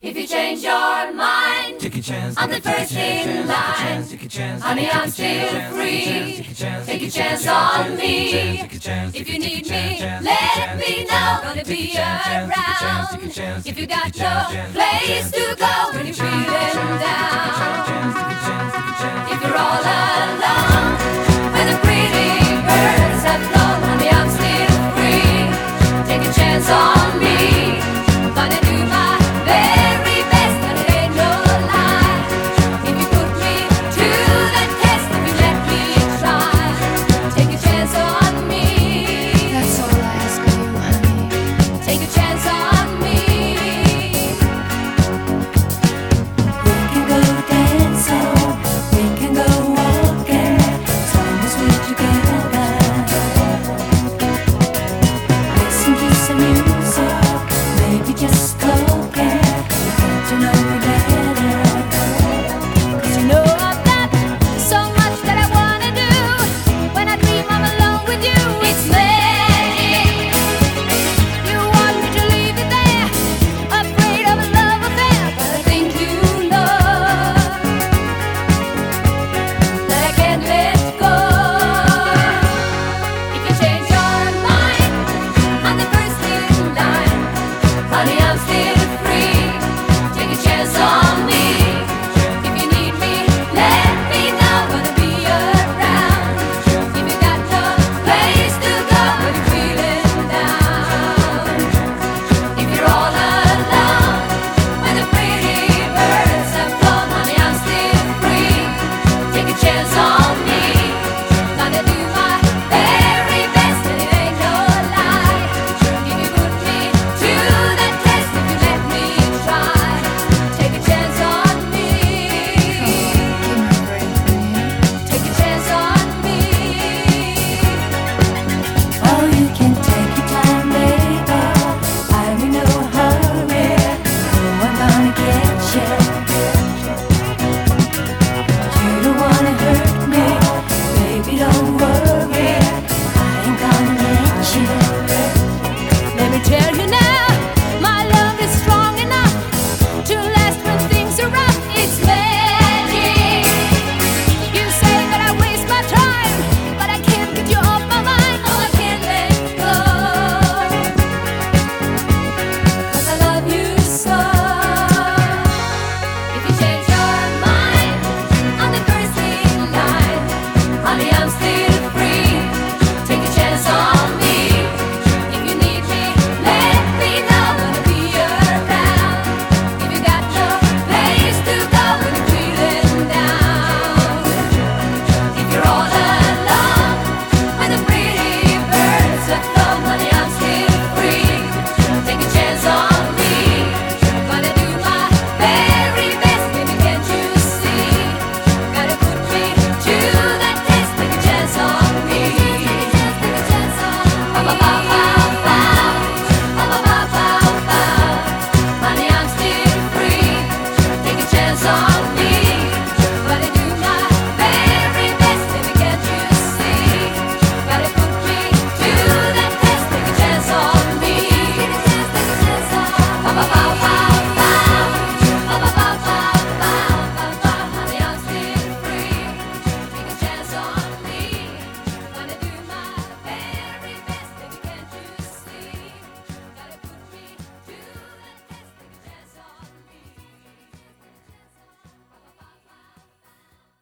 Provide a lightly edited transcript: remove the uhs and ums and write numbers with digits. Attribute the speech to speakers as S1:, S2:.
S1: If you change your mind,
S2: take a chance.
S1: I'm the first in line. Honey, I'm still free. Take a chance on me. If you need me, let me know. Gonna be around. If you got no place to go when you're feeling down.